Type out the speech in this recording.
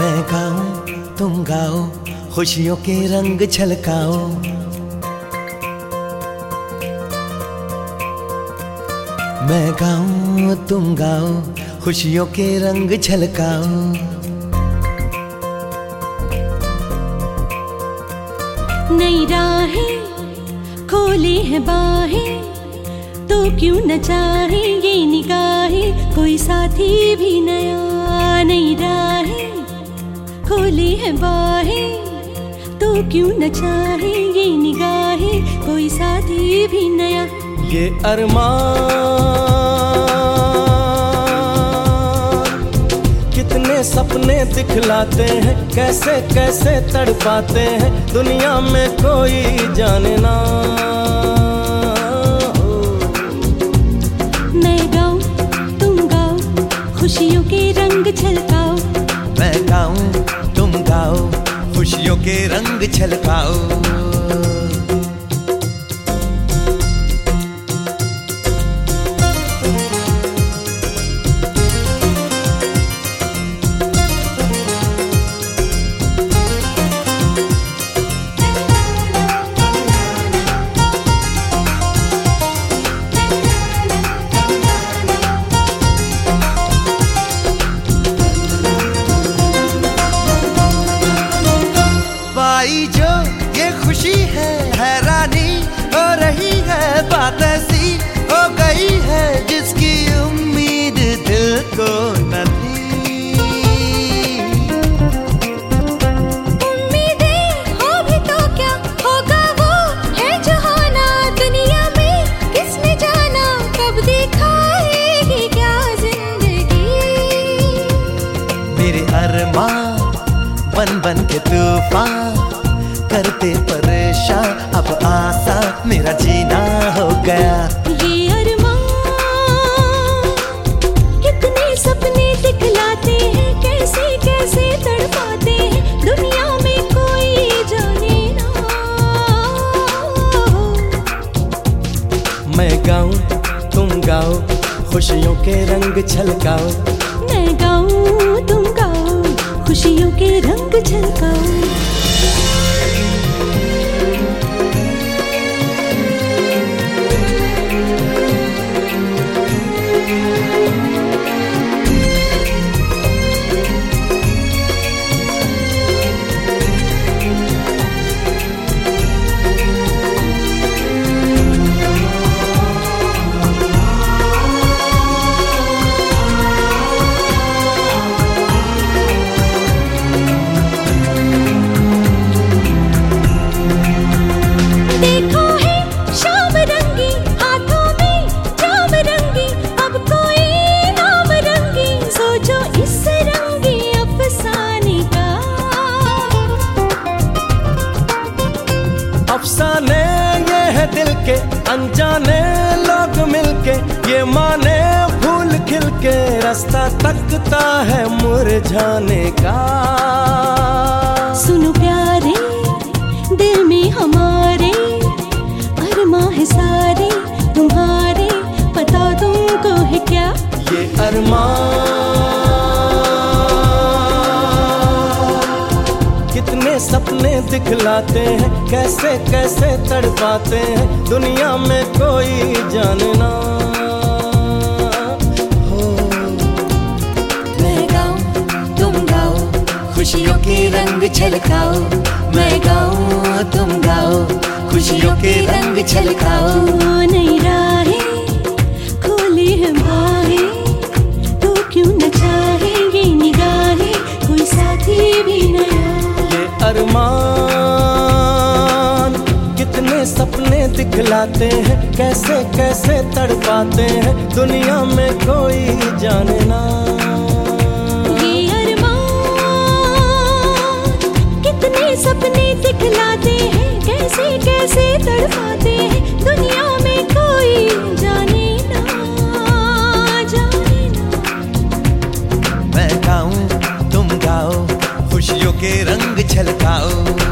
मैं गाऊं तुम गाओ, खुशियों के रंग छलकाओ। मैं गाऊं तुम गाओ, खुशियों के रंग छलकाओ। नई राहें खोली है बाहें, तो क्यों न चाहे ये निगाहें कोई साथी भी नया। नई राहें खोली है बाहें, तो क्यों न चाहे ये निगाहें कोई साथी भी नया। ये अरमान कितने सपने दिखलाते हैं, कैसे कैसे तड़पाते हैं, दुनिया में कोई जाने ना। मैं गाऊं तुम गाओ, खुशियों के रंग छलकाओ। मैं गाऊं तुम गाओ, खुशियों के रंग छलकाओ। जो ये खुशी है, हैरानी हो रही है, बात ऐसी हो गई है जिसकी उम्मीद दिल को न थी। उम्मीदें हो भी तो क्या होगा, वो है जो होना दुनिया में किसने जाना, कब दिखाएगी क्या जिंदगी। मेरे अरमान बन बन के तूफान करते परेशान, अब आसा मेरा जीना हो गया। ये अरमान कितने सपने दिखलाते हैं, कैसे कैसे तड़पाते हैं, दुनिया में कोई जाने ना। मैं गाऊं तुम गाओ, खुशियों के रंग छलकाओ। मैं गाऊं तुम गाओ, खुशियों के रंग छलकाओ। अफसाने ये है दिल के, अनजाने लोग मिलके, ये माने फूल खिल के, रास्ता तकता है मुरझाने का। सुनो प्यारे दिल में हमारे, अरमां है सारे तुम्हारे, पता तुमको है क्या। ये अरमान कितने सपने दिखलाते हैं, कैसे कैसे तड़पाते हैं, दुनिया में कोई जाने ना। हो मैं गाऊं तुम गाओ, खुशियों के रंग छलकाओ। मैं गाऊं तुम गाओ, खुशियों के रंग छलकाओ। नई राहें खोली है बाहें, तो क्यों न चाहे ये निगाहें कोई साथी भी नया। अरमान कितने सपने दिखलाते हैं, कैसे कैसे तड़पाते हैं, दुनिया में कोई जाने ना। ये अरमान कितने सपने दिखलाते हैं, कैसे कैसे तड़पाते हैं, दुनिया में कोई जाने ना, जाने ना। मैं गाऊं तुम गाओ, खुशियों के रंग छलकाओ।